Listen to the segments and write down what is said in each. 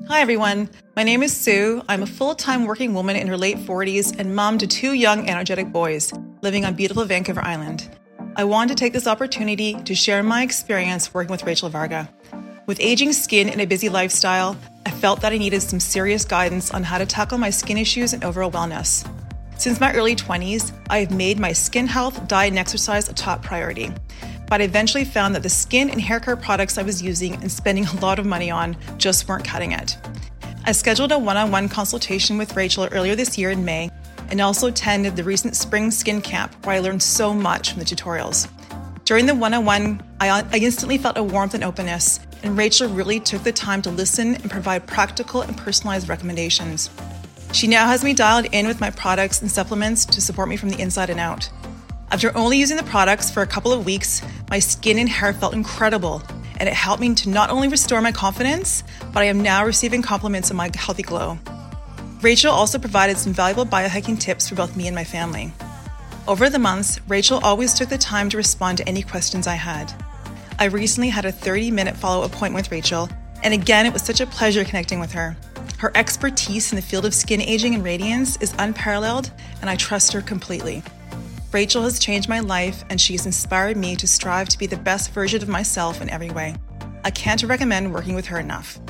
Hi everyone, my name is Sue. I'm a full-time working woman in her late 40s and mom to two young energetic boys living on beautiful Vancouver Island. I wanted to take this opportunity to share my experience working with Rachel Varga. With aging skin and a busy lifestyle, I felt that I needed some serious guidance on how to tackle my skin issues and overall wellness. Since my early 20s, I have made my skin health, diet, and exercise a top priority. But I eventually found that the skin and hair care products I was using and spending a lot of money on just weren't cutting it. I scheduled a one-on-one consultation with Rachel earlier this year in May, and also attended the recent spring skin camp where I learned so much from the tutorials. During the one-on-one, I instantly felt a warmth and openness, and Rachel really took the time to listen and provide practical and personalized recommendations. She now has me dialed in with my products and supplements to support me from the inside and out. After only using the products for a couple of weeks, my skin and hair felt incredible, and it helped me to not only restore my confidence, but I am now receiving compliments on my healthy glow. Rachel also provided some valuable biohacking tips for both me and my family. Over the months, Rachel always took the time to respond to any questions I had. I recently had a 30-minute follow-up appointment with Rachel, and again, it was such a pleasure connecting with her. Her expertise in the field of skin aging and radiance is unparalleled, and I trust her completely. Rachel has changed my life, and she has inspired me to strive to be the best version of myself in every way. I can't recommend working with her enough.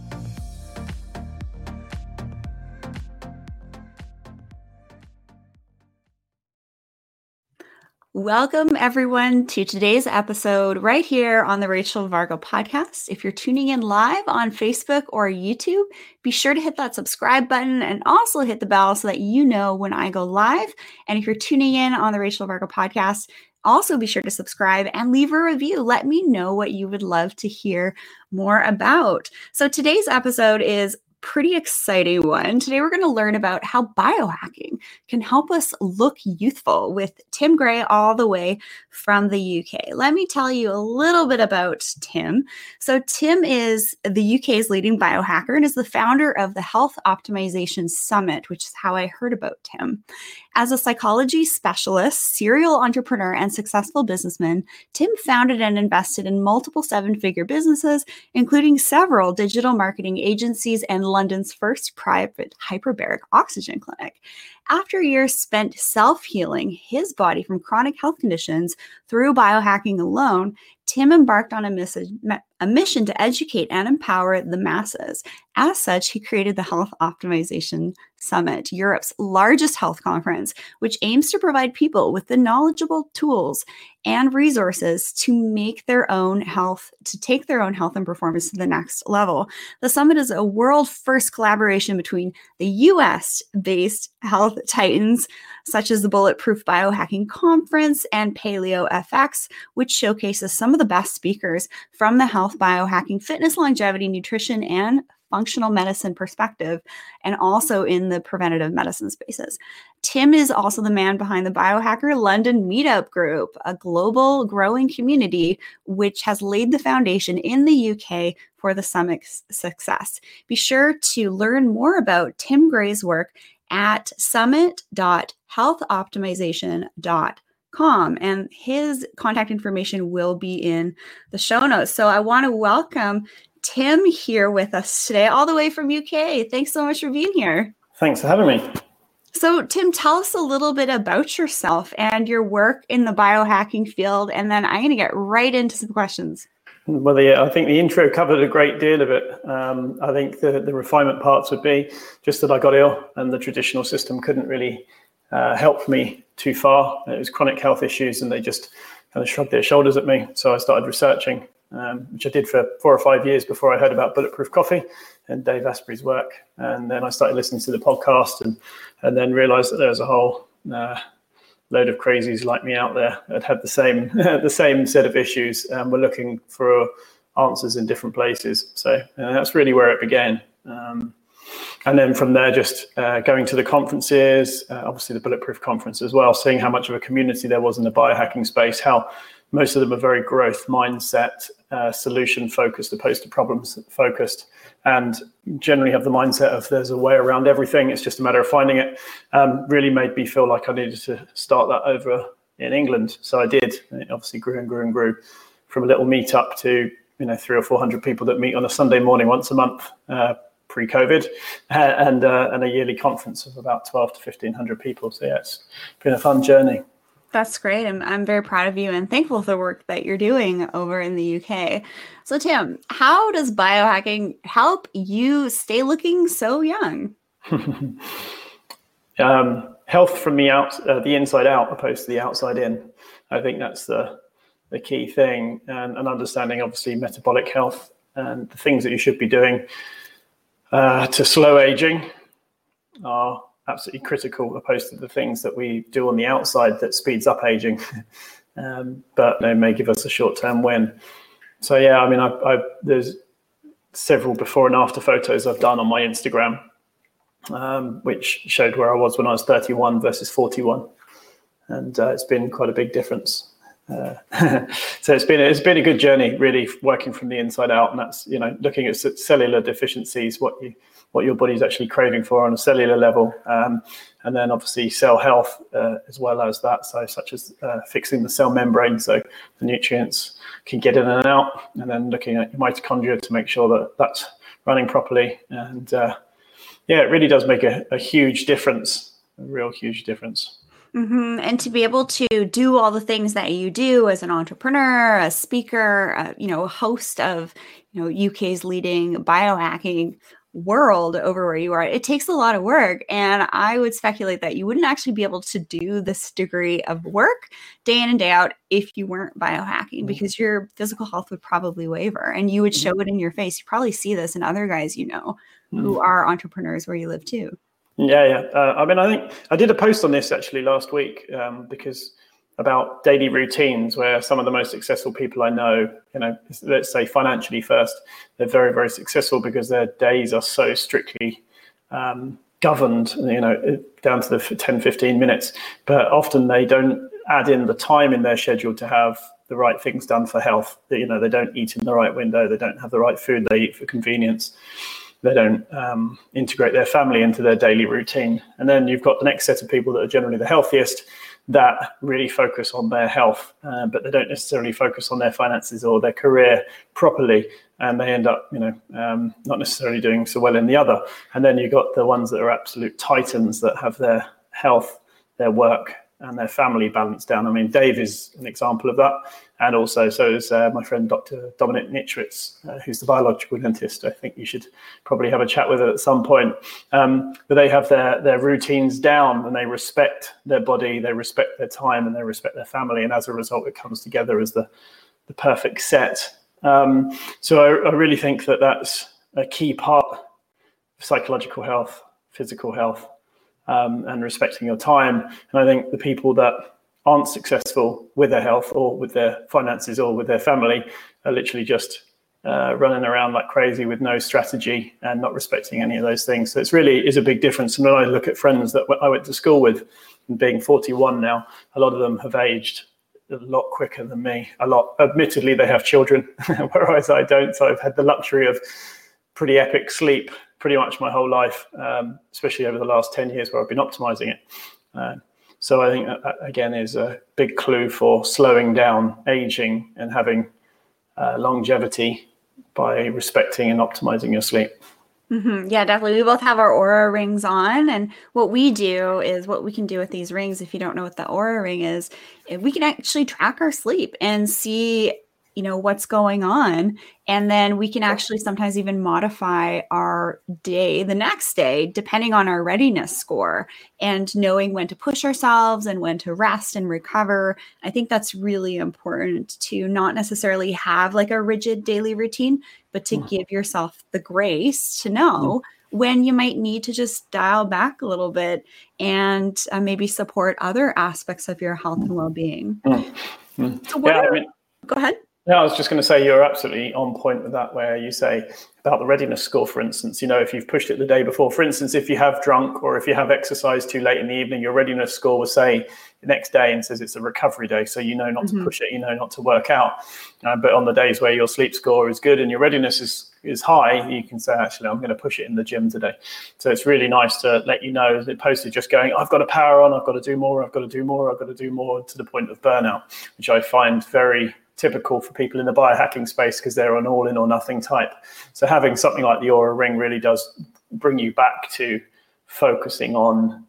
Welcome, everyone, to today's episode right here on the Rachel Varga podcast. If you're tuning in live on Facebook or YouTube, be sure to hit that subscribe button and also hit the bell so that you know when I go live. And if you're tuning in on the Rachel Varga podcast, also be sure to subscribe and leave a review. Let me know what you would love to hear more about. So today's episode is pretty exciting one. Today, we're going to learn about how biohacking can help us look youthful with Tim Gray all the way from the UK. Let me tell you a little bit about Tim. So Tim is the UK's leading biohacker and is the founder of the Health Optimization Summit, which is how I heard about Tim. As a psychology specialist, serial entrepreneur, and successful businessman, Tim founded and invested in multiple seven-figure businesses, including several digital marketing agencies and London's first private hyperbaric oxygen clinic. After years spent self-healing his body from chronic health conditions through biohacking alone, Tim embarked on a mission to educate and empower the masses. As such, he created the Health Optimization Summit, Europe's largest health conference, which aims to provide people with the knowledgeable tools and resources to take their own health and performance to the next level. The summit is a world-first collaboration between the US-based health titans, such as the Bulletproof Biohacking Conference and Paleo FX, which showcases some of the best speakers from the health, biohacking, fitness, longevity, nutrition, and functional medicine perspective, and also in the preventative medicine spaces. Tim is also the man behind the Biohacker London Meetup Group, a global growing community which has laid the foundation in the UK for the summit's success. Be sure to learn more about Tim Gray's work at summit.healthoptimization.com, and his contact information will be in the show notes. So I want to welcome Tim here with us today, all the way from UK. Thanks so much for being here. Thanks for having me. So Tim, tell us a little bit about yourself and your work in the biohacking field, and then I'm going to get right into some questions. Well, yeah, I think the intro covered a great deal of it. I think the refinement parts would be just that I got ill and the traditional system couldn't really help me too far. It was chronic health issues and they just kind of shrugged their shoulders at me. So I started researching, which I did for 4 or 5 years before I heard about Bulletproof Coffee and Dave Asprey's work. And then I started listening to the podcast and then realized that there was a whole load of crazies like me out there that had the same set of issues and were looking for answers in different places. So that's really where it began. And then from there, just going to the conferences, obviously the Bulletproof conference as well, seeing how much of a community there was in the biohacking space, how most of them are very growth mindset, solution focused opposed to problems focused, and generally have the mindset of there's a way around everything. It's just a matter of finding it. Really made me feel like I needed to start that over in England. So I did. It obviously grew and grew and grew from a little meetup to 300 or 400 people that meet on a Sunday morning once a month. pre-COVID, and a yearly conference of about 12 to 1,500 people. So yeah, it's been a fun journey. That's great. I'm very proud of you and thankful for the work that you're doing over in the UK. So Tim, how does biohacking help you stay looking so young? Health from the inside out opposed to the outside in. I think that's the key thing, and understanding obviously metabolic health and the things that you should be doing to slow aging are absolutely critical, opposed to the things that we do on the outside that speeds up aging, but may give us a short-term win. So yeah, I mean, there's several before and after photos I've done on my Instagram, which showed where I was when I was 31 versus 41, and it's been quite a big difference. So it's been a good journey, really, working from the inside out, and that's, looking at cellular deficiencies, what your body's actually craving for on a cellular level, and then obviously cell health as well as that, so such as fixing the cell membrane so the nutrients can get in and out, and then looking at your mitochondria to make sure that that's running properly, and yeah, it really does make a huge difference, a real huge difference. Mm-hmm. And to be able to do all the things that you do as an entrepreneur, a speaker, a host of, UK's leading biohacking world over where you are, it takes a lot of work. And I would speculate that you wouldn't actually be able to do this degree of work day in and day out if you weren't biohacking, because your physical health would probably waver and you would show it in your face. You probably see this in other guys, who are entrepreneurs where you live too. Yeah. I mean, I think I did a post on this actually last week because about daily routines where some of the most successful people I know, let's say financially first, they're very, very successful because their days are so strictly governed, down to the 10, 15 minutes. But often they don't add in the time in their schedule to have the right things done for health. They don't eat in the right window. They don't have the right food. They eat for convenience. They don't integrate their family into their daily routine. And then you've got the next set of people that are generally the healthiest that really focus on their health, but they don't necessarily focus on their finances or their career properly. And they end up, not necessarily doing so well in the other. And then you've got the ones that are absolute titans that have their health, their work, and their family balanced down. I mean, Dave is an example of that. And also, so is my friend, Dr. Dominic Nichritz, who's the biological dentist. I think you should probably have a chat with her at some point. But they have their routines down, and they respect their body, they respect their time, and they respect their family. And as a result, it comes together as the perfect set. So I really think that that's a key part of psychological health, physical health, and respecting your time. And I think the people that aren't successful with their health or with their finances or with their family are literally just running around like crazy with no strategy and not respecting any of those things. So it's really is a big difference. And when I look at friends that I went to school with, and being 41 now, a lot of them have aged a lot quicker than me. A lot. Admittedly, they have children, whereas I don't. So I've had the luxury of pretty epic sleep pretty much my whole life, especially over the last 10 years where I've been optimizing it. So I think that again is a big clue for slowing down aging and having longevity by respecting and optimizing your sleep. Mm-hmm. Yeah, definitely. We both have our Oura rings on, and what we do is what we can do with these rings. If you don't know what the Oura ring is, we can actually track our sleep and see what's going on. And then we can actually sometimes even modify our day the next day, depending on our readiness score, and knowing when to push ourselves and when to rest and recover. I think that's really important to not necessarily have like a rigid daily routine, but to give yourself the grace to know when you might need to just dial back a little bit and maybe support other aspects of your health and well-being. So go ahead. Yeah, I was just going to say you're absolutely on point with that, where you say about the readiness score, for instance, if you've pushed it the day before, for instance, if you have drunk or if you have exercised too late in the evening, your readiness score will say the next day and says it's a recovery day. So not to push it, not to work out. But on the days where your sleep score is good and your readiness is high, you can say, actually, I'm going to push it in the gym today. So it's really nice to let you know, as opposed to just going, I've got to power on, I've got to do more, I've got to do more, I've got to do more, to the point of burnout, which I find very typical for people in the biohacking space because they're an all in or nothing type. So having something like the Oura Ring really does bring you back to focusing on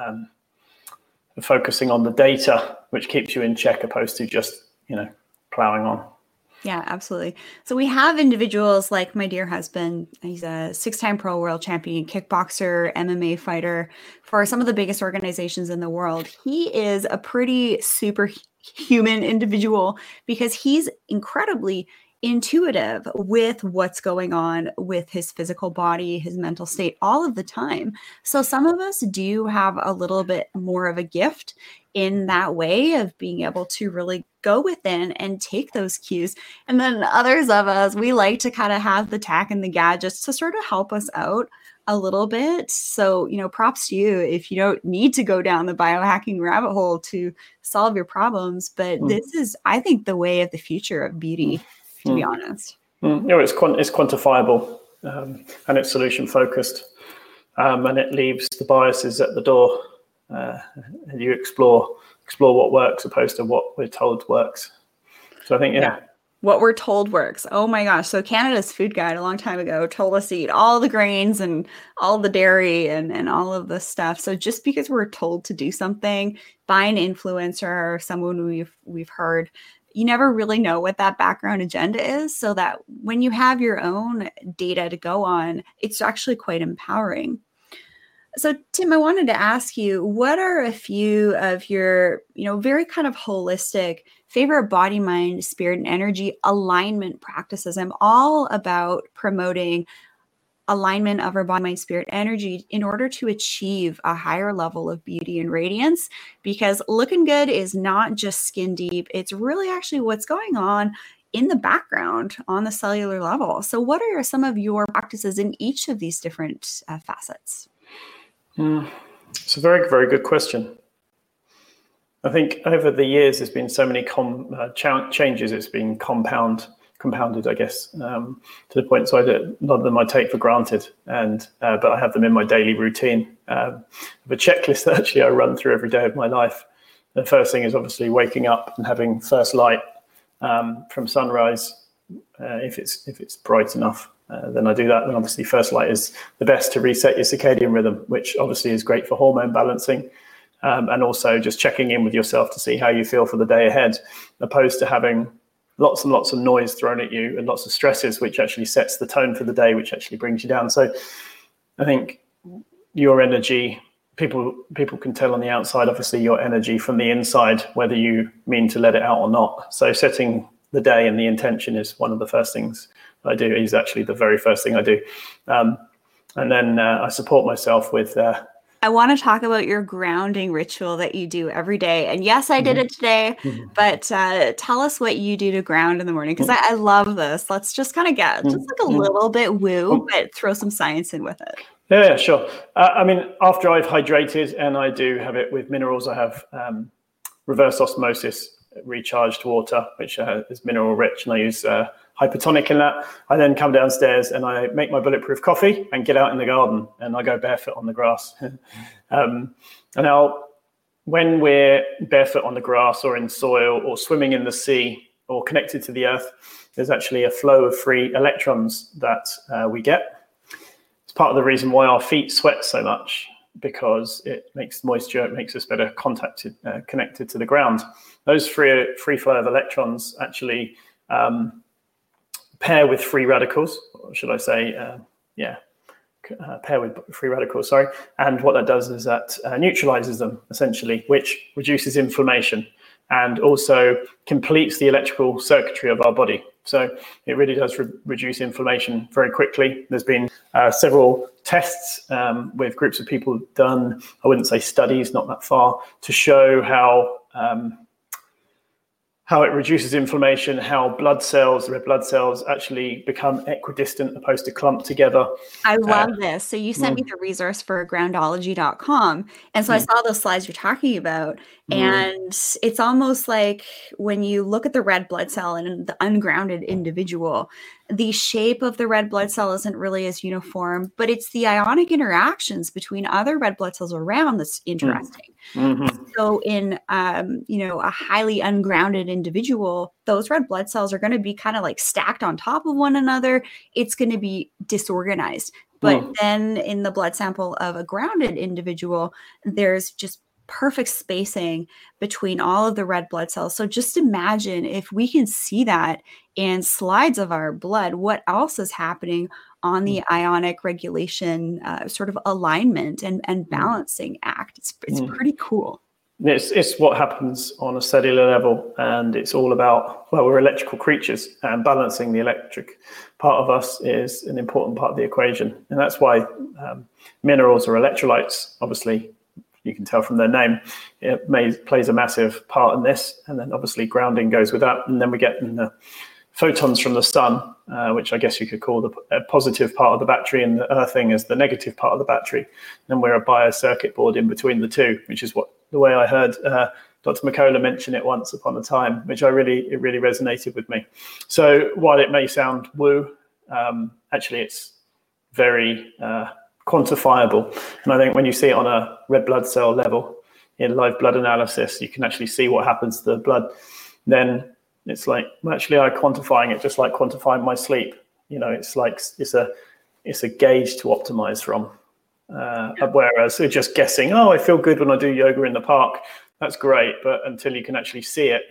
the data, which keeps you in check, opposed to just, plowing on. Yeah, absolutely. So we have individuals like my dear husband. He's a 6-time pro world champion, kickboxer, MMA fighter for some of the biggest organizations in the world. He is a pretty superhuman individual because he's incredibly intuitive with what's going on with his physical body, his mental state, all of the time. So some of us do have a little bit more of a gift in that way of being able to really go within and take those cues. And then others of us, we like to kind of have the tech and the gadgets to sort of help us out a little bit. So, props to you if you don't need to go down the biohacking rabbit hole to solve your problems. But this is, I think, the way of the future of beauty, to be honest. It's quantifiable and it's solution focused, and it leaves the biases at the door. And you explore what works opposed to what we're told works. So I think, what we're told works. Oh my gosh. So Canada's Food Guide a long time ago told us to eat all the grains and all the dairy and all of this stuff. So just because we're told to do something by an influencer or someone we've heard, you never really know what that background agenda is. So that when you have your own data to go on, it's actually quite empowering. So Tim, I wanted to ask you, what are a few of your, very kind of holistic favorite body, mind, spirit, and energy alignment practices? I'm all about promoting alignment of our body, mind, spirit, energy in order to achieve a higher level of beauty and radiance, because looking good is not just skin deep. It's really actually what's going on in the background on the cellular level. So what are some of your practices in each of these different facets? It's a very, very good question. I think over the years, there's been so many changes. It's been compounded, I guess, to the point so a lot of them I take for granted, but I have them in my daily routine. I have a checklist that actually I run through every day of my life. The first thing is obviously waking up and having first light from sunrise, if it's bright enough. Then I do that. Then obviously first light is the best to reset your circadian rhythm, which obviously is great for hormone balancing, and also just checking in with yourself to see how you feel for the day ahead, opposed to having lots and lots of noise thrown at you and lots of stresses, which actually sets the tone for the day, which actually brings you down. So I think your energy, people can tell on the outside, obviously, your energy from the inside, whether you mean to let it out or not. So setting the day and the intention is one of the first things I do. Is actually the very first thing I do. And then I support myself with... I want to talk about your grounding ritual that you do every day. And yes, I did it today, but tell us what you do to ground in the morning, because I love this. Let's just kind of get just like a little bit woo, but throw some science in with it. Yeah, sure. After I've hydrated, and I do have it with minerals, I have reverse osmosis recharged water, which is mineral rich, and I use hypertonic in that. I then come downstairs and I make my bulletproof coffee and get out in the garden, and I go barefoot on the grass. And now when we're barefoot on the grass or in soil or swimming in the sea or connected to the earth, there's actually a flow of free electrons that we get. It's part of the reason why our feet sweat so much, because it makes moisture, it makes us better connected to the ground. Those free flow of electrons actually pair with free radicals, or should I say, pair with free radicals, sorry. And what that does is that neutralizes them, essentially, which reduces inflammation and also completes the electrical circuitry of our body. So it really does reduce inflammation very quickly. There's been several tests with groups of people done, I wouldn't say studies, not that far, to show how it reduces inflammation, how blood cells, red blood cells, actually become equidistant opposed to clumped together. I love this. So you sent me the resource for groundology.com. And so I saw those slides you're talking about. And it's almost like when you look at the red blood cell in the ungrounded individual, the shape of the red blood cell isn't really as uniform, but it's the ionic interactions between other red blood cells around that's interesting. Mm-hmm. So in, a highly ungrounded individual, those red blood cells are going to be kind of like stacked on top of one another. It's going to be disorganized. But then in the blood sample of a grounded individual, there's just perfect spacing between all of the red blood cells. So just imagine if we can see that in slides of our blood, what else is happening on the ionic regulation sort of alignment and balancing act. It's pretty cool. It's what happens on a cellular level, and it's all about, well, we're electrical creatures, and balancing the electric part of us is an important part of the equation. And that's why minerals or electrolytes, obviously, you can tell from their name, it plays a massive part in this. And then obviously grounding goes with that. And then we get the photons from the sun, which I guess you could call the positive part of the battery, and the earthing is the negative part of the battery. And we're a biocircuit board in between the two, which is the way I heard Dr. McCullough mention it once upon a time, which it really resonated with me. So while it may sound woo, actually it's very quantifiable. And I think when you see it on a red blood cell level in live blood analysis, you can actually see what happens to the blood. Then it's like, actually, I'm quantifying it just like quantifying my sleep. It's like it's a gauge to optimize from. Whereas you're just guessing, I feel good when I do yoga in the park. That's great, but until you can actually see it,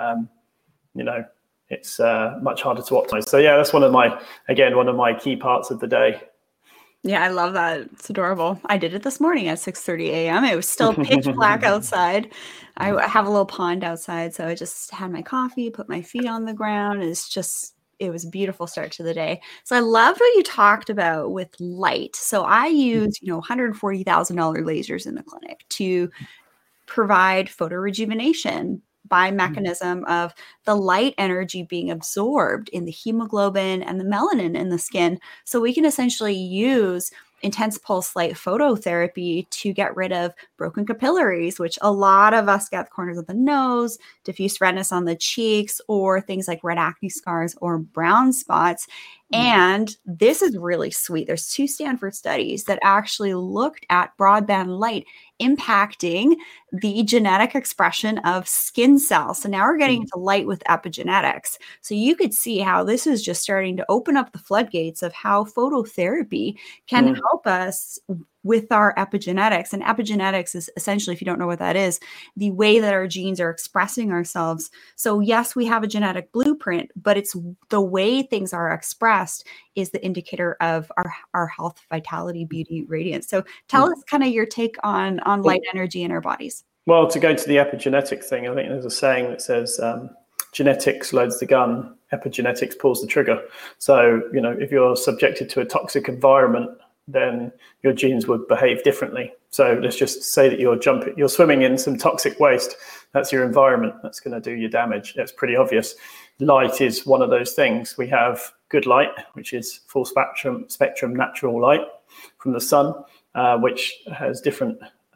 it's much harder to optimize. So yeah, that's one of my key parts of the day. Yeah, I love that. It's adorable. I did it this morning at 6:30 a.m. It was still pitch black outside. I have a little pond outside, so I just had my coffee, put my feet on the ground. It was a beautiful start to the day. So I loved what you talked about with light. So I use, $140,000 lasers in the clinic to provide photorejuvenation by mechanism of the light energy being absorbed in the hemoglobin and the melanin in the skin. So we can essentially use intense pulse light phototherapy to get rid of broken capillaries, which a lot of us get at the corners of the nose, diffuse redness on the cheeks, or things like red acne scars or brown spots. And this is really sweet. There's 2 Stanford studies that actually looked at broadband light impacting the genetic expression of skin cells. So now we're getting into light with epigenetics. So you could see how this is just starting to open up the floodgates of how phototherapy can help us with our epigenetics. And epigenetics is essentially, if you don't know what that is, the way that our genes are expressing ourselves. So yes, we have a genetic blueprint, but it's the way things are expressed is the indicator of our health, vitality, beauty, radiance. So tell us kind of your take on light energy in our bodies. Well, to go to the epigenetic thing, I think there's a saying that says genetics loads the gun, epigenetics pulls the trigger. So, if you're subjected to a toxic environment, then your genes would behave differently. So let's just say that you're swimming in some toxic waste. That's your environment. That's going to do you damage. That's pretty obvious. Light is one of those things. We have good light, which is full spectrum natural light from the sun, which has different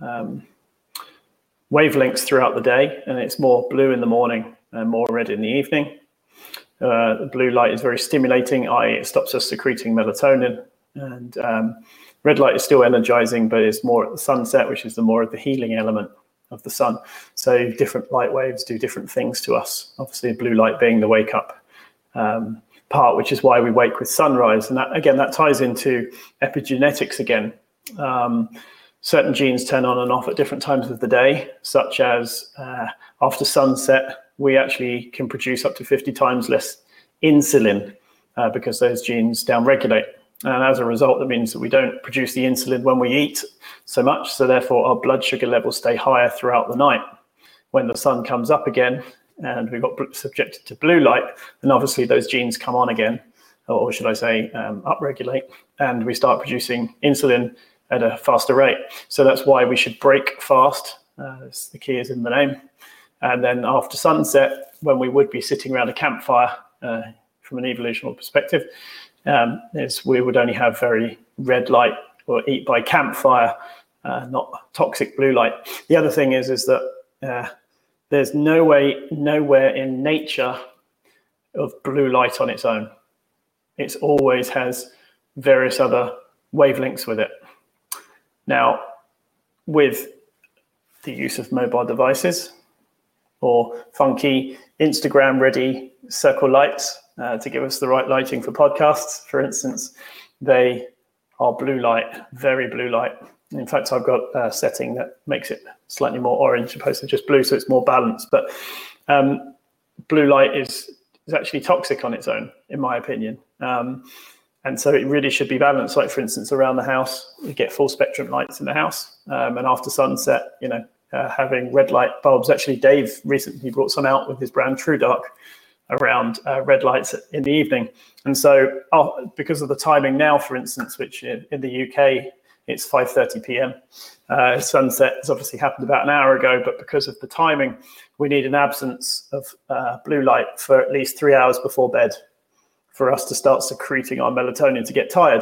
wavelengths throughout the day, and it's more blue in the morning and more red in the evening. The blue light is very stimulating, i.e. it stops us secreting melatonin. And red light is still energizing, but it's more at the sunset, which is the more of the healing element of the sun. So different light waves do different things to us. Obviously, blue light being the wake up part, which is why we wake with sunrise. And that ties into epigenetics again. Certain genes turn on and off at different times of the day, such as after sunset, we actually can produce up to 50 times less insulin because those genes downregulate. And as a result, that means that we don't produce the insulin when we eat so much. So therefore, our blood sugar levels stay higher throughout the night. When the sun comes up again and we got subjected to blue light, then obviously those genes come on again, or should I say upregulate, and we start producing insulin at a faster rate. So that's why we should break fast. The key is in the name. And then after sunset, when we would be sitting around a campfire from an evolutionary perspective, we would only have very red light or eat by campfire, not toxic blue light. The other thing is that there's nowhere in nature of blue light on its own. it always has various other wavelengths with it. Now, with the use of mobile devices or funky Instagram-ready circle lights to give us the right lighting for podcasts, for instance, they are blue light, very blue light. In fact, I've got a setting that makes it slightly more orange opposed to just blue, so it's more balanced. But blue light is actually toxic on its own, in my opinion. And so it really should be balanced. Like, for instance, around the house, you get full spectrum lights in the house. And after sunset, having red light bulbs. Actually, Dave recently brought some out with his brand True Dark around red lights in the evening. And so because of the timing now, for instance, which in the UK, it's 5:30 p.m. Sunset has obviously happened about an hour ago, but because of the timing, we need an absence of blue light for at least 3 hours before bed for us to start secreting our melatonin to get tired.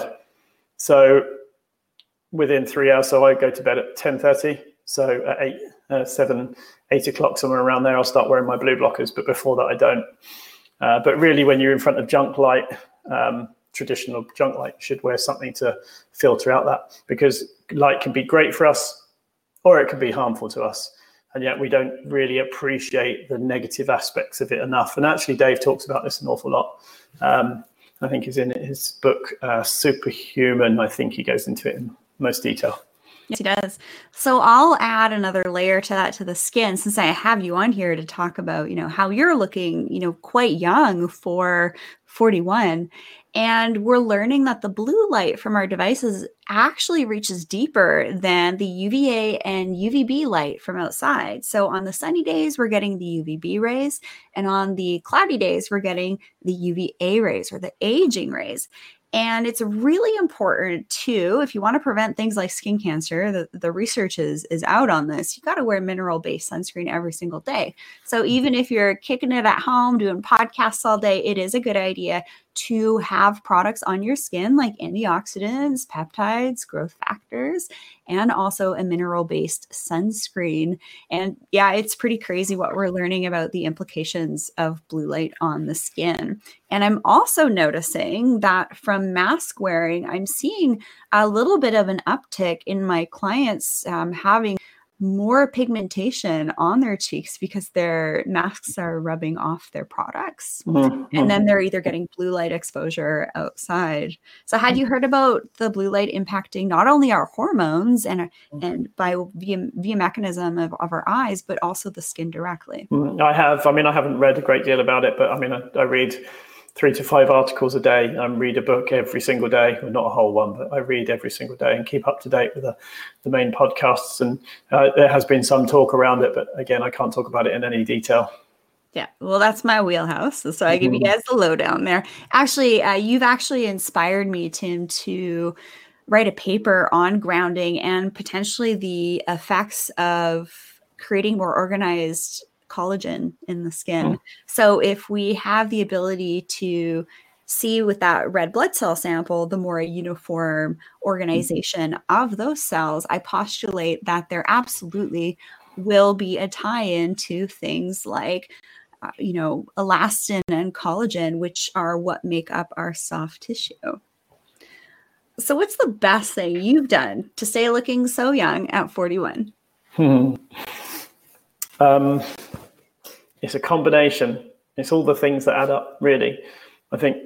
So within 3 hours, so I go to bed at 10:30. So at 8 o'clock, somewhere around there, I'll start wearing my blue blockers. But before that, I don't. But really, when you're in front of junk light, traditional junk light, you should wear something to filter out that, because light can be great for us or it can be harmful to us. And yet we don't really appreciate the negative aspects of it enough. And actually, Dave talks about this an awful lot. I think is in his book, Superhuman. I think he goes into it in most detail. Yes, he does. So I'll add another layer to that, to the skin, since I have you on here to talk about, how you're looking, quite young for 41. And we're learning that the blue light from our devices actually reaches deeper than the UVA and UVB light from outside. So on the sunny days, we're getting the UVB rays. And on the cloudy days, we're getting the UVA rays, or the aging rays. And it's really important too, if you want to prevent things like skin cancer, the research is out on this. You got to wear mineral-based sunscreen every single day. So even if you're kicking it at home, doing podcasts all day, it is a good idea to have products on your skin like antioxidants, peptides, growth factors, and also a mineral-based sunscreen. And yeah, it's pretty crazy what we're learning about the implications of blue light on the skin. And I'm also noticing that from mask wearing, I'm seeing a little bit of an uptick in my clients having more pigmentation on their cheeks because their masks are rubbing off their products. Mm-hmm. And then they're either getting blue light exposure outside. So had you heard about the blue light impacting not only our hormones and via mechanism of our eyes, but also the skin directly? I have. I haven't read a great deal about it, but I read 3 to 5 articles a day. I read a book every single day. Well, not a whole one, but I read every single day and keep up to date with the main podcasts. And there has been some talk around it, but again, I can't talk about it in any detail. Yeah, well, that's my wheelhouse. So I give you guys the lowdown there. Actually, you've actually inspired me, Tim, to write a paper on grounding and potentially the effects of creating more organized collagen in the skin. So if we have the ability to see with that red blood cell sample, the more uniform organization of those cells, I postulate that there absolutely will be a tie-in to things like, elastin and collagen, which are what make up our soft tissue. So what's the best thing you've done to stay looking so young at 41? It's a combination. It's all the things that add up, really. I think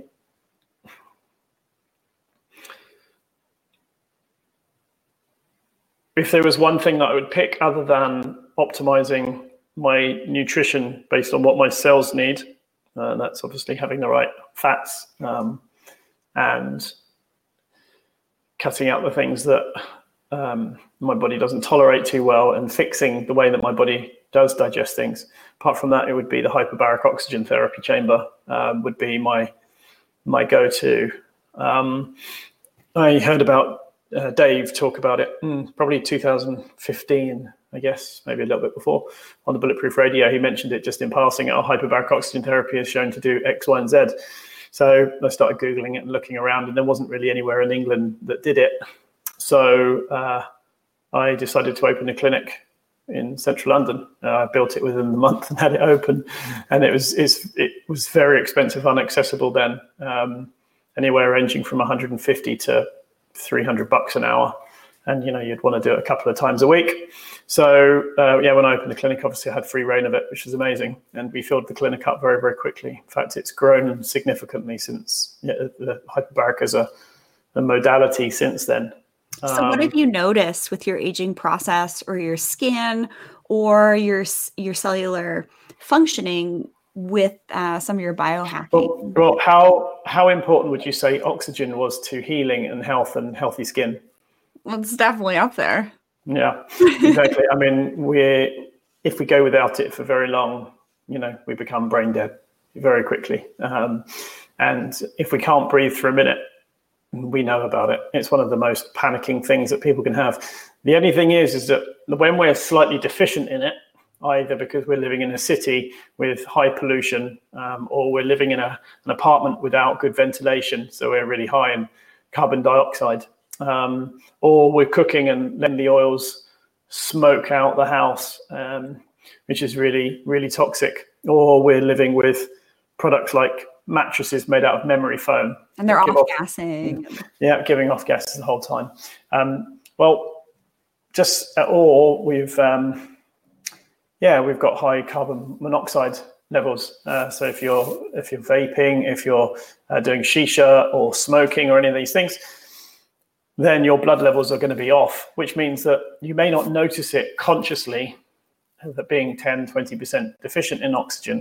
if there was one thing that I would pick other than optimizing my nutrition based on what my cells need, that's obviously having the right fats and cutting out the things that my body doesn't tolerate too well and fixing the way that my body does digest things. Apart from that, it would be the hyperbaric oxygen therapy chamber would be my go-to. I heard about Dave talk about it probably 2015, I guess, maybe a little bit before, on the Bulletproof Radio. He mentioned it just in passing. Our hyperbaric oxygen therapy is shown to do X, Y, and Z. So I started Googling it and looking around, and there wasn't really anywhere in England that did it. So I decided to open a clinic in central London. I built it within the month and had it open, and it was very expensive, inaccessible then. anywhere ranging from 150 to $300 an hour. And, you'd want to do it a couple of times a week. So, when I opened the clinic, obviously I had free reign of it, which is amazing. And we filled the clinic up very, very quickly. In fact, it's grown significantly since the hyperbaric as a modality since then. So what have you noticed with your aging process or your skin or your cellular functioning with some of your biohacking? Well, how important would you say oxygen was to healing and health and healthy skin? Well, it's definitely up there. Yeah, exactly. I mean, if we go without it for very long, we become brain dead very quickly. And if we can't breathe for a minute, we know about it. It's one of the most panicking things that people can have. The only thing is that when we're slightly deficient in it, either because we're living in a city with high pollution, or we're living in an apartment without good ventilation, so we're really high in carbon dioxide, or we're cooking and letting the oils smoke out the house, which is really, really toxic, or we're living with products like mattresses made out of memory foam. And they're off-gassing. Yeah, giving off gases the whole time. We've got high carbon monoxide levels. So if you're vaping, if you're doing shisha or smoking or any of these things, then your blood levels are going to be off, which means that you may not notice it consciously, that being 10, 20% deficient in oxygen.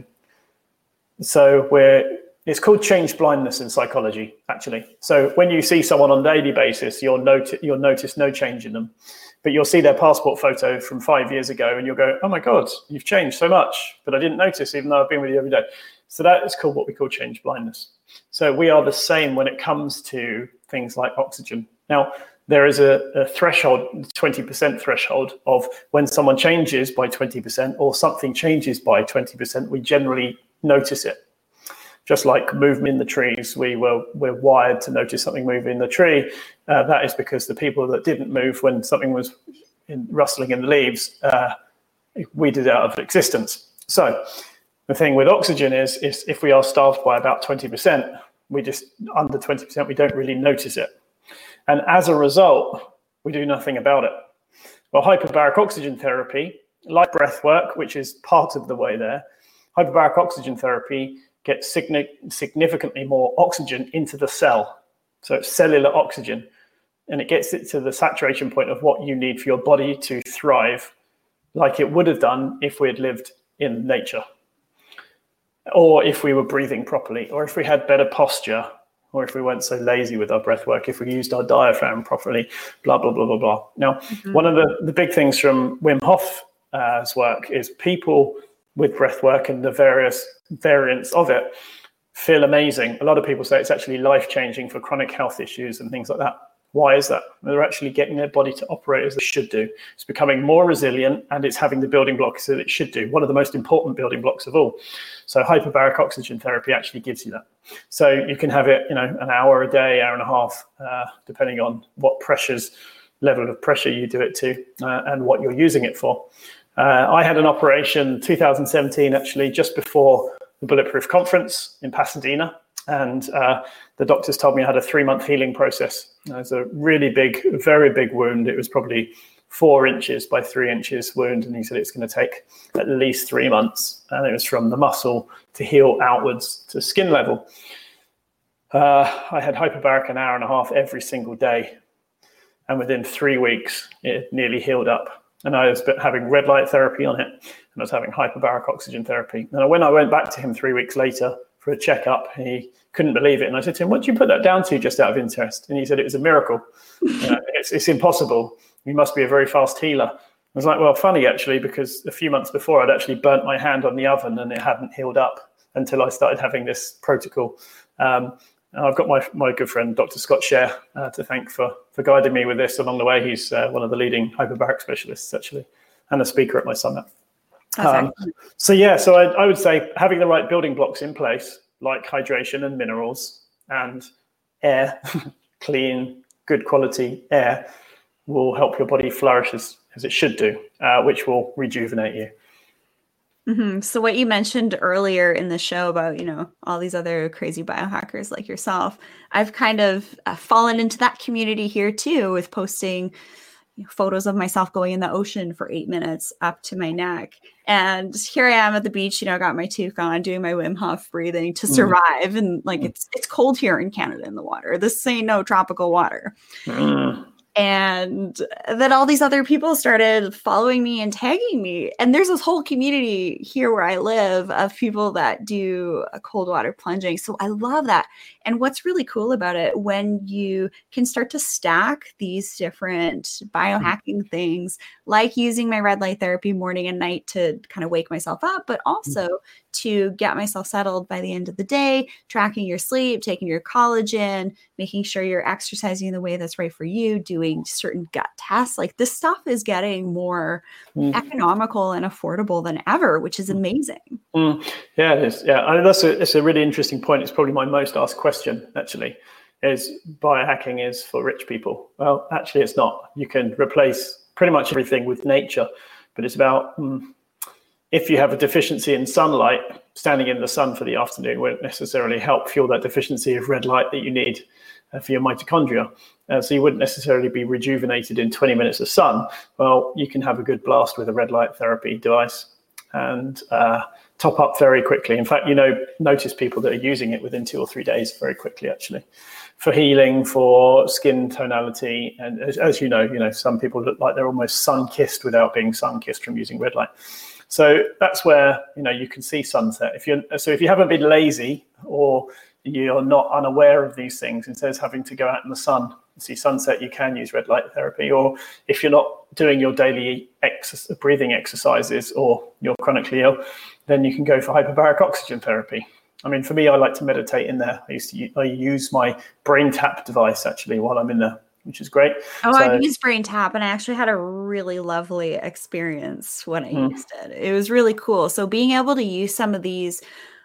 So it's called change blindness in psychology, actually. So when you see someone on a daily basis, you'll notice no change in them. But you'll see their passport photo from 5 years ago and you'll go, oh my God, you've changed so much, but I didn't notice even though I've been with you every day. So that is called what we call change blindness. So we are the same when it comes to things like oxygen. Now, there is a threshold, 20% threshold of when someone changes by 20% or something changes by 20%, we generally notice it. Just like movement in the trees, we're wired to notice something moving in the tree. That is because the people that didn't move when something was rustling in the leaves, weeded out of existence. So the thing with oxygen is if we are starved by about 20%, under 20%, we don't really notice it. And as a result, we do nothing about it. Well, hyperbaric oxygen therapy, like breath work, which is part of the way there, hyperbaric oxygen therapy gets significantly more oxygen into the cell. So it's cellular oxygen. And it gets it to the saturation point of what you need for your body to thrive, like it would have done if we had lived in nature, or if we were breathing properly, or if we had better posture, or if we weren't so lazy with our breath work, if we used our diaphragm properly, blah, blah, blah, blah, blah. Now, one of the big things from Wim Hof's work is people with breath work and the various variants of it feel amazing. A lot of people say it's actually life-changing for chronic health issues and things like that. Why is that? They're actually getting their body to operate as they should do. It's becoming more resilient and it's having the building blocks that it should do. One of the most important building blocks of all. So hyperbaric oxygen therapy actually gives you that. So you can have it, an hour a day, hour and a half, depending on what level of pressure you do it to and what you're using it for. I had an operation 2017, actually, just before the Bulletproof Conference in Pasadena. And the doctors told me I had a 3-month healing process. It was a really big, very big wound. It was probably 4 inches by 3 inches wound. And he said it's going to take at least 3 months. And it was from the muscle to heal outwards to skin level. I had hyperbaric an hour and a half every single day. And within 3 weeks, it nearly healed up. And I was having red light therapy on it. And I was having hyperbaric oxygen therapy. And when I went back to him 3 weeks later for a checkup, he couldn't believe it. And I said to him, what did you put that down to, just out of interest? And he said, it was a miracle. It's impossible. You must be a very fast healer. I was like, well, funny, actually, because a few months before I'd actually burnt my hand on the oven and it hadn't healed up until I started having this protocol. I've got my good friend, Dr. Scott Scher, to thank for guiding me with this along the way. He's one of the leading hyperbaric specialists, actually, and a speaker at my summit. So I would say having the right building blocks in place, like hydration and minerals and air, clean, good quality air, will help your body flourish as it should do, which will rejuvenate you. So what you mentioned earlier in the show about, all these other crazy biohackers like yourself, I've kind of fallen into that community here too, with posting photos of myself going in the ocean for 8 minutes up to my neck. And here I am at the beach, got my toque on, doing my Wim Hof breathing to survive. And it's cold here in Canada in the water. This ain't no tropical water. And then all these other people started following me and tagging me. And there's this whole community here where I live of people that do cold water plunging. So I love that. And what's really cool about it, when you can start to stack these different biohacking things, like using my red light therapy morning and night to kind of wake myself up, but also to get myself settled by the end of the day, tracking your sleep, taking your collagen, making sure you're exercising in the way that's right for you, doing certain gut tests. Like, this stuff is getting more economical and affordable than ever, which is amazing. Yeah, it is. Yeah, I mean, it's a really interesting point. It's probably my most asked question, actually, is biohacking is for rich people. Well, actually, it's not. You can replace pretty much everything with nature, but it's about if you have a deficiency in sunlight, standing in the sun for the afternoon won't necessarily help fuel that deficiency of red light that you need for your mitochondria. So you wouldn't necessarily be rejuvenated in 20 minutes of sun. Well, you can have a good blast with a red light therapy device and top up very quickly. In fact, notice people that are using it within 2 or 3 days very quickly, actually, for healing, for skin tonality. And as you know, some people look like they're almost sun-kissed without being sun-kissed from using red light. So that's where, you can see sunset. If you haven't been lazy or you're not unaware of these things, instead of having to go out in the sun and see sunset, you can use red light therapy. Or if you're not doing your daily breathing exercises or you're chronically ill, then you can go for hyperbaric oxygen therapy. I mean, for me, I like to meditate in there. I use my brain tap device actually while I'm in there, which is great. I've used Brain Tap, and I actually had a really lovely experience when I used it. It was really cool. So being able to use some of these,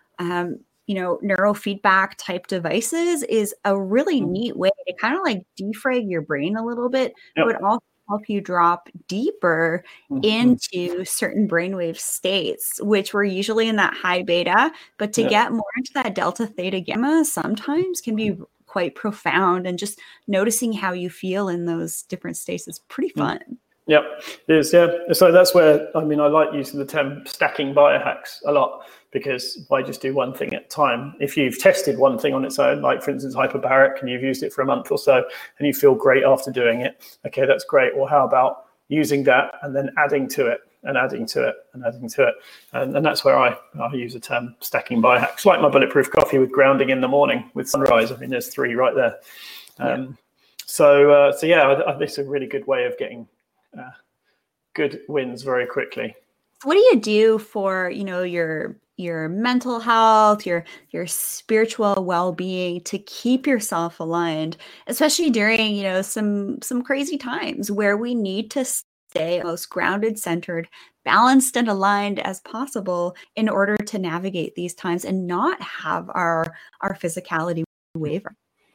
neurofeedback type devices is a really neat way to kind of like defrag your brain a little bit, but also help you drop deeper into certain brainwave states, which were usually in that high beta, but to get more into that delta theta gamma sometimes can be quite profound, and just noticing how you feel in those different states is pretty fun. Yep, it is. Yeah. So that's where, I like using the term stacking biohacks a lot, because why just do one thing at a time? If you've tested one thing on its own, like for instance, hyperbaric, and you've used it for a month or so and you feel great after doing it, okay, that's great. Well, how about using that and then adding to it and adding to it and adding to it? And that's where I use the term stacking biohacks, like my bulletproof coffee with grounding in the morning with sunrise. I mean, there's 3 right there. So it's a really good way of getting good wins very quickly. What do you do for, your mental health, your spiritual well-being, to keep yourself aligned, especially during, some crazy times where we need to stay most grounded, centered, balanced, and aligned as possible in order to navigate these times and not have our physicality waver?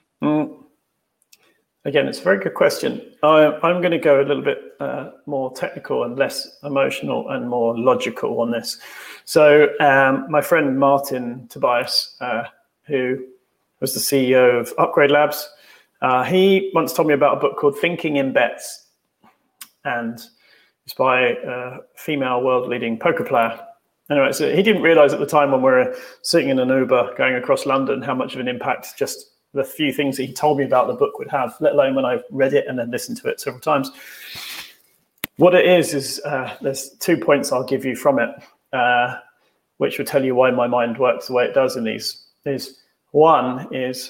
Again, it's a very good question. I'm going to go a little bit more technical and less emotional and more logical on this. So my friend Martin Tobias, who was the CEO of Upgrade Labs, he once told me about a book called Thinking in Bets. And it's by a female world-leading poker player. Anyway, so he didn't realize at the time when we were sitting in an Uber going across London how much of an impact just the few things that he told me about the book would have, let alone when I read it and then listened to it several times. What it is there's 2 points I'll give you from it, which will tell you why my mind works the way it does in these. One is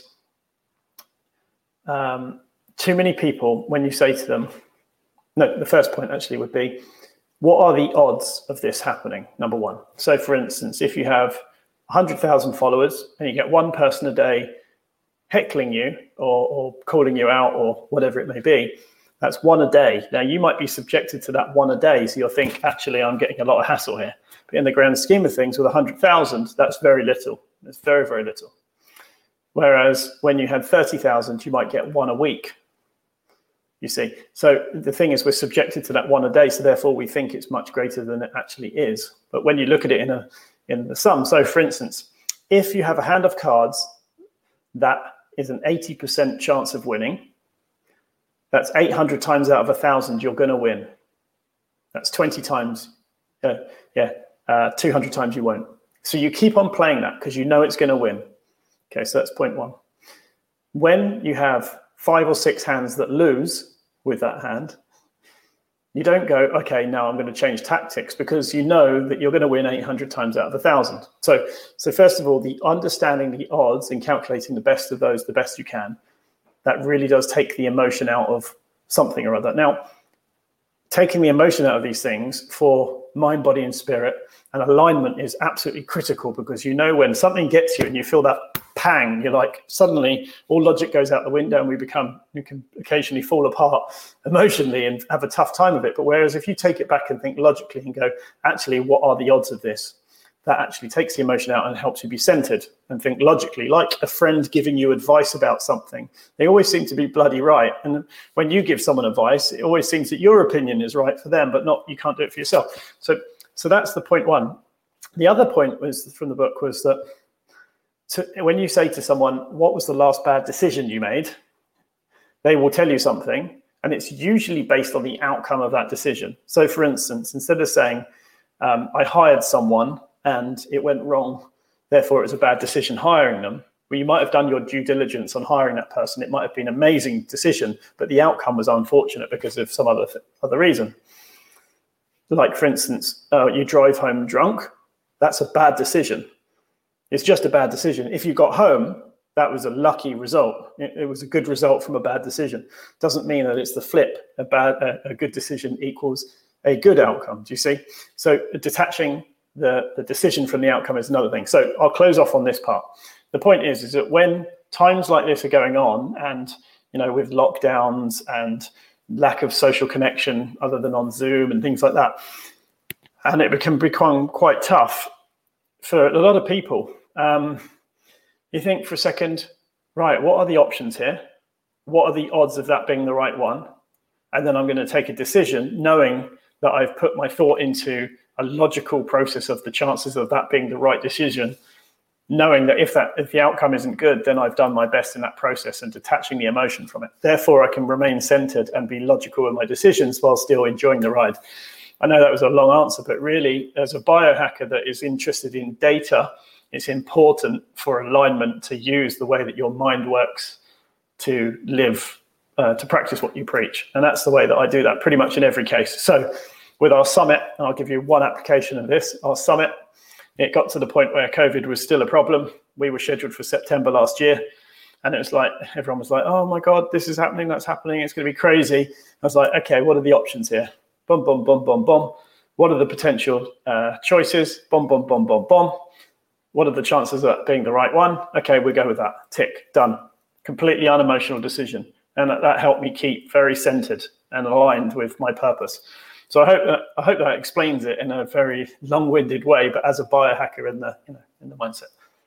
too many people, when you say to them, no, the first point actually would be, what are the odds of this happening? Number one. So for instance, if you have 100,000 followers and you get one person a day heckling you or calling you out or whatever it may be, that's one a day. Now, you might be subjected to that one a day, so you'll think, actually, I'm getting a lot of hassle here. But in the grand scheme of things, with 100,000, that's very little. It's very, very little. Whereas when you had 30,000, you might get one a week. you see. So the thing is, we're subjected to that one a day, so therefore we think it's much greater than it actually is. But when you look at it in the sum, so for instance, if you have a hand of cards that is an 80% chance of winning, that's 800 times out of 1,000 you're going to win. That's 20 times, 200 times you won't. So you keep on playing that because you know it's going to win. Okay, so that's point one. When you have 5 or 6 hands that lose with that hand, you don't go, okay, now I'm going to change tactics, because you know that you're going to win 800 times out of 1,000. So first of all, the understanding the odds and calculating the best of those the best you can, that really does take the emotion out of something or other. Now, taking the emotion out of these things for mind, body, and spirit, and alignment is absolutely critical, because you know when something gets you and you feel that pang, you're like, suddenly all logic goes out the window and you can occasionally fall apart emotionally and have a tough time of it. But whereas if you take it back and think logically and go, actually, what are the odds of this? That actually takes the emotion out and helps you be centered and think logically, like a friend giving you advice about something. They always seem to be bloody right. And when you give someone advice, it always seems that your opinion is right for them, but not, you can't do it for yourself. So that's the point one. The other point was from the book was that when you say to someone, what was the last bad decision you made? They will tell you something, and it's usually based on the outcome of that decision. So for instance, instead of saying, I hired someone and it went wrong, therefore it was a bad decision hiring them, well, you might have done your due diligence on hiring that person. It might have been an amazing decision, but the outcome was unfortunate because of some other reason. Like, for instance, you drive home drunk. That's a bad decision. It's just a bad decision. If you got home, that was a lucky result. It was a good result from a bad decision. Doesn't mean that it's the flip. A good decision equals a good outcome. Do you see? So detaching the decision from the outcome is another thing. So I'll close off on this part. The point is that when times like this are going on, and with lockdowns and lack of social connection other than on Zoom and things like that, and it can become quite tough for a lot of people. You think for a second, right, what are the options here? What are the odds of that being the right one? And then I'm going to take a decision knowing that I've put my thought into a logical process of the chances of that being the right decision, knowing that if the outcome isn't good, then I've done my best in that process and detaching the emotion from it. Therefore, I can remain centered and be logical in my decisions while still enjoying the ride. I know that was a long answer, but really, as a biohacker that is interested in data, it's important for alignment to use the way that your mind works to live, to practice what you preach. And that's the way that I do that pretty much in every case. So with our summit, I'll give you one application of this. Our summit, it got to the point where COVID was still a problem. We were scheduled for September last year. And it was like, everyone was like, oh my God, this is happening, that's happening, it's going to be crazy. I was like, okay, what are the options here? Boom, boom, boom, boom, boom. What are the potential choices? Boom, boom, boom, boom, boom. What are the chances of that being the right one? Okay, we go with that. Tick, done. Completely unemotional decision. And that helped me keep very centered and aligned with my purpose. So I hope that explains it in a very long-winded way, but as a biohacker in the mindset.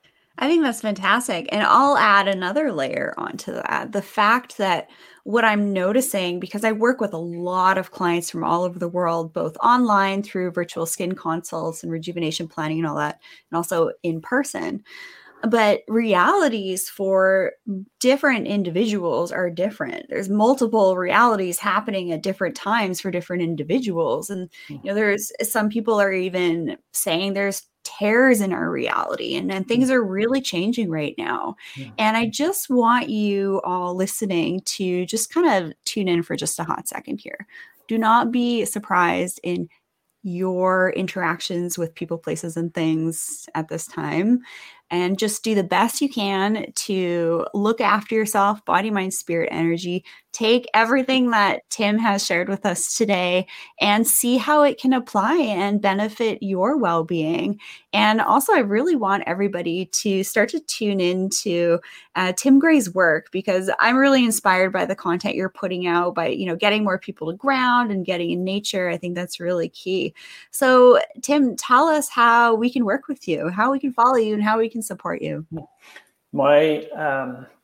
I think that's fantastic. And I'll add another layer onto that. The fact that what I'm noticing, because I work with a lot of clients from all over the world, both online through virtual skin consults and rejuvenation planning and all that, and also in person. But realities for different individuals are different. There's multiple realities happening at different times for different individuals. And, there's some people are even saying there's tears in our reality and things are really changing right now. Yeah. And I just want you all listening to just kind of tune in for just a hot second here. Do not be surprised in your interactions with people, places, and things at this time. And just do the best you can to look after yourself, body, mind, spirit, energy. Take everything that Tim has shared with us today and see how it can apply and benefit your well-being. And also, I really want everybody to start to tune into Tim Gray's work, because I'm really inspired by the content you're putting out, by getting more people to ground and getting in nature. I think that's really key. So, Tim, tell us how we can work with you, how we can follow you, and how we can support you. My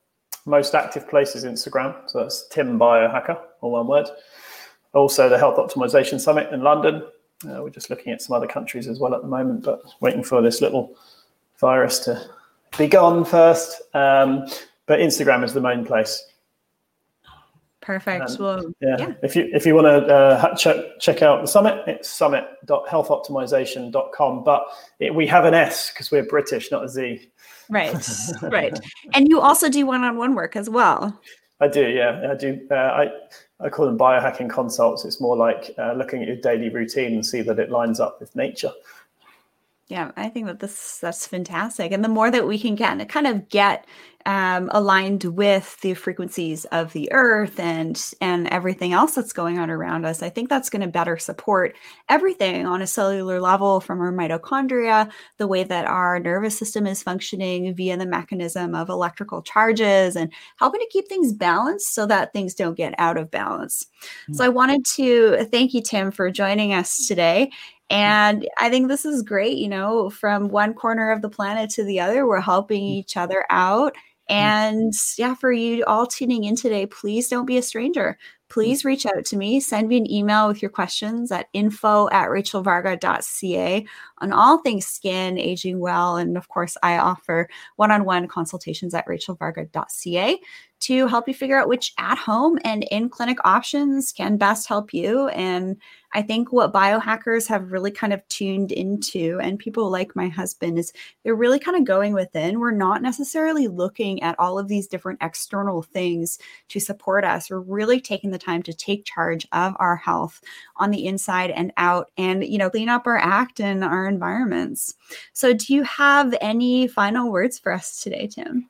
Most active place is Instagram. So that's Tim Biohacker, all one word. Also the Health Optimization Summit in London. We're just looking at some other countries as well at the moment, but waiting for this little virus to be gone first. But Instagram is the main place. Perfect. Well, yeah. If you want to check out the summit, it's summit.healthoptimization.com. But we have an S because we're British, not a Z. Right. Right. And you also do one-on-one work as well. I do. Yeah, I do. I call them biohacking consults. It's more like looking at your daily routine and see that it lines up with nature. Yeah, I think that that's fantastic. And the more that we can get aligned with the frequencies of the earth and everything else that's going on around us, I think that's going to better support everything on a cellular level, from our mitochondria, the way that our nervous system is functioning via the mechanism of electrical charges, and helping to keep things balanced so that things don't get out of balance. So I wanted to thank you, Tim, for joining us today. And I think this is great. From one corner of the planet to the other, we're helping each other out. And for you all tuning in today, please don't be a stranger. Please reach out to me. Send me an email with your questions at info@rachelvarga.ca on all things skin, aging well. And of course, I offer one-on-one consultations at rachelvarga.ca to help you figure out which at-home and in-clinic options can best help you. And I think what biohackers have really kind of tuned into, and people like my husband, is they're really kind of going within. We're not necessarily looking at all of these different external things to support us. We're really taking the time to take charge of our health on the inside and out, and clean up our act and our environments. So do you have any final words for us today, Tim?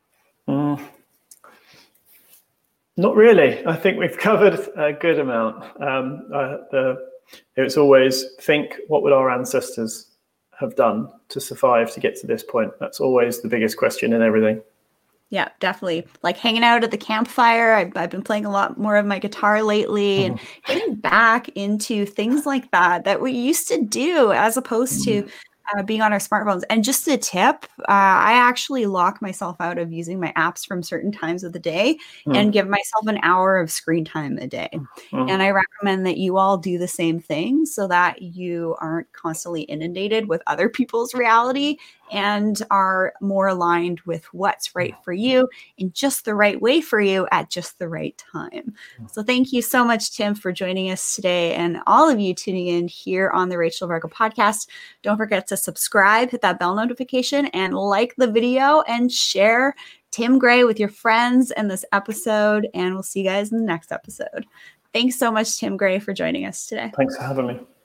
Not really. I think we've covered a good amount. It's always think, what would our ancestors have done to survive to get to this point? That's always the biggest question in everything. Yeah, definitely. Like hanging out at the campfire. I've been playing a lot more of my guitar lately and getting back into things like that we used to do, as opposed to being on our smartphones. And just a tip, I actually lock myself out of using my apps from certain times of the day and give myself an hour of screen time a day. And I recommend that you all do the same thing so that you aren't constantly inundated with other people's reality and are more aligned with what's right for you in just the right way for you at just the right time. So thank you so much, Tim, for joining us today, and all of you tuning in here on the Rachel Varga podcast. Don't forget to subscribe, hit that bell notification, and like the video and share Tim Gray with your friends in this episode. And we'll see you guys in the next episode. Thanks so much, Tim Gray, for joining us today. Thanks for having me.